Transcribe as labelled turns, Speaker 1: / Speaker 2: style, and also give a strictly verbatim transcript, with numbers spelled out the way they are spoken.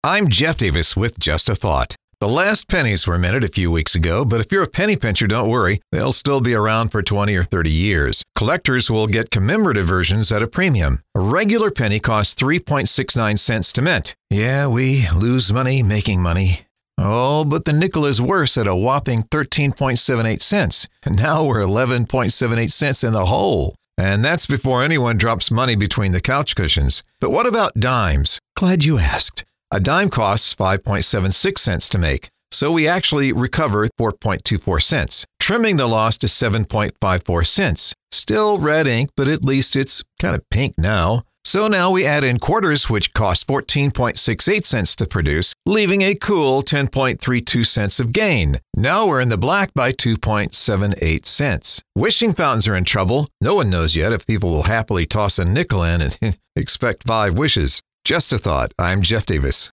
Speaker 1: I'm Jeff Davis with Just a Thought. The last pennies were minted a few weeks ago, but if you're a penny pincher, don't worry. They'll still be around for twenty or thirty years. Collectors will get commemorative versions at a premium. A regular penny costs three point six nine cents to mint. Yeah, we lose money making money. Oh, but the nickel is worse at a whopping thirteen point seven eight cents. And now we're eleven point seven eight cents in the hole. And that's before anyone drops money between the couch cushions. But what about dimes? Glad you asked. A dime costs five point seven six cents to make, so we actually recover four point two four cents, trimming the loss to seven point five four cents. Still red ink, but at least it's kind of pink now. So now we add in quarters, which cost fourteen point six eight cents to produce, leaving a cool ten point three two cents of gain. Now we're in the black by two point seven eight cents. Wishing fountains are in trouble. No one knows yet if people will happily toss a nickel in and expect five wishes. Just a thought. I'm Jeff Davis.